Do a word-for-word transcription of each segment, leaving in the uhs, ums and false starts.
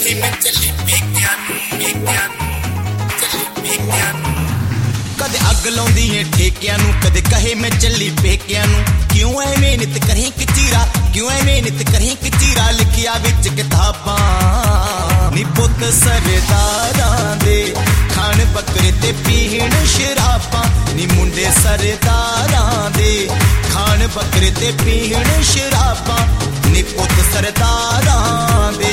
कहे मैं चले पेकियां पेकियां चले पेकियां कदे अग लाउंदी है ठेकियां नू कदे कहे मैं चली पेकियां नू क्यों ऐ मेहनत करें कचीरा क्यों ऐ मेहनत करें कचीरा लिखिया विच किताबां नी पुत सरदारां दे खान बकरे ते पीण शराबां नी मुंडे सरदारां दे खान बकरे ते पीण शराबां नी पुत सरदारां दे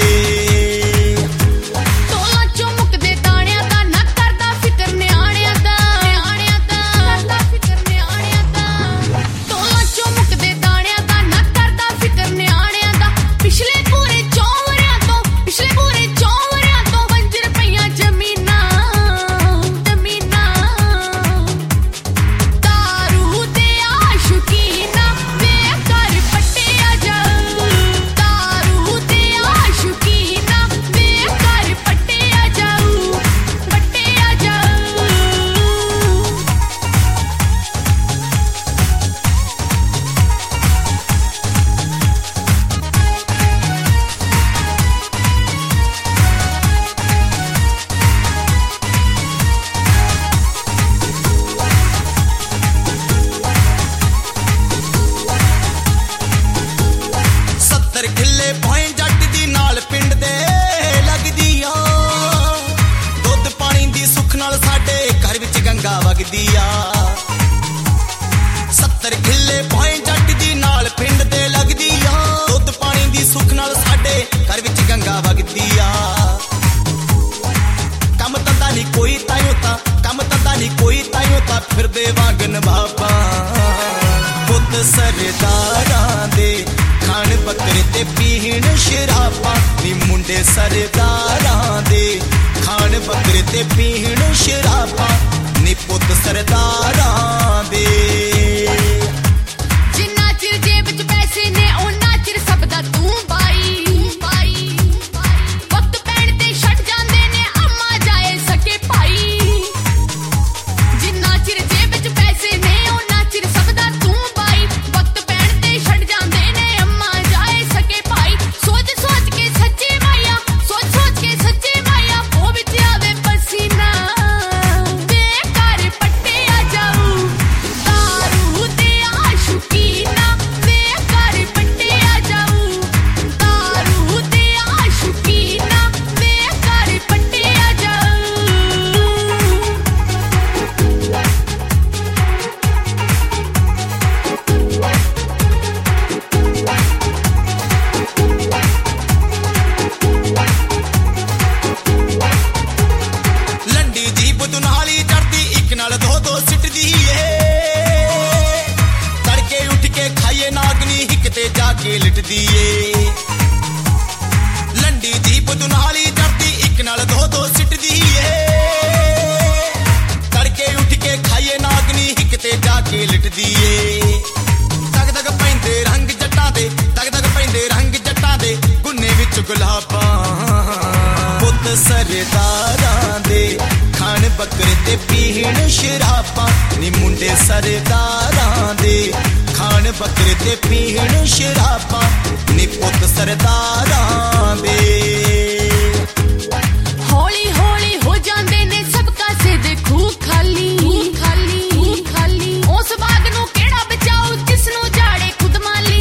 सत्तर किले पाए जट दी नाल पिंड दे लगदी आ दुध पानी दी सुख नाल साडे घर विच गंगा वगदी आ कम धंधा नहीं कोई ताइयों ता कम धंधा नहीं कोई ताइयों ता फिरदे वांगन बाबा पुत सरदारां दे खान बकरे ते पीण शराबां नी मुंडे सरदारां दे खान बकरे ते पीण शराबां नी पुत सरदारां दे जिन्ना चिर जेब च पैसे ने उन्ना चिर सब दा तू बाई बाई वक्त पैण ते छट जांदे ने अम्मा जाए सके भाई जिन्ना चिर जेब च पैसे ने उन्ना चिर सब दा तू बाई वक्त पैण ते छट जांदे ने अम्मा जाए सके भाई सोच सोच के सच्चे माया सोच सोच के सच्चे माया वो विच आवे पसीना लिटदी लंडी जीप दुनाली चढ़ती एक नाल दो दो सिटदी तड़के उठ के खाइए नागनी हिक ते जाके लिटदी तक तक पैंदे रंग जट्टां दे तक तक पैंदे रंग जट्टां दे गुन्ने विच गुलाबां पुत सरदारां दे खान बकरे ते पीण शराबां नी मुंडे सरदारां दे खान बकरे ते पीण शराबां नी पुत सरदारां दे हौली हौली हो जांदे ने सब कासे दे खूह खाली खाली खाली उस बाग नू केड़ा बचाओ जिस नू जाड़े खुद माली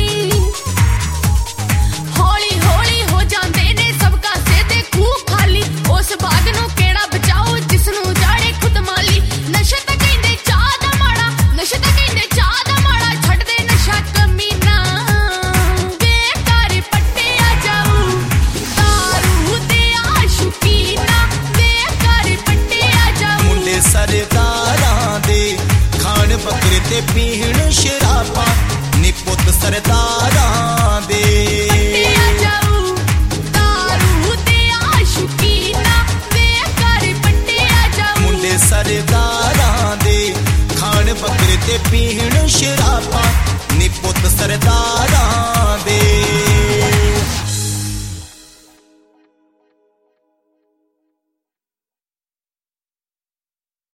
हौली हौली हो जांदे ने सब कासे दे खूह खाली उस बाग नू केड़ा बचाओ जिस नू जाड़े खुद माली नशा तां कहंदे चाह दा माड़ा नशा तां कहंदे चाह दा माड़ा छड्ड दे नशा कमीना बेकार पट्टिया जाऊ दारू ते आशुकीना बेकार पट्टिया जाऊ मुंडे सरदारां दे खान बकरे ते पीण शराबां नी पुत सरदारां दे पट्टिया जाऊ दारू ते आशुकीना बेकार पट्टिया जाऊ मुंडे सरदारां दे खान बकरे ते पीण शराबां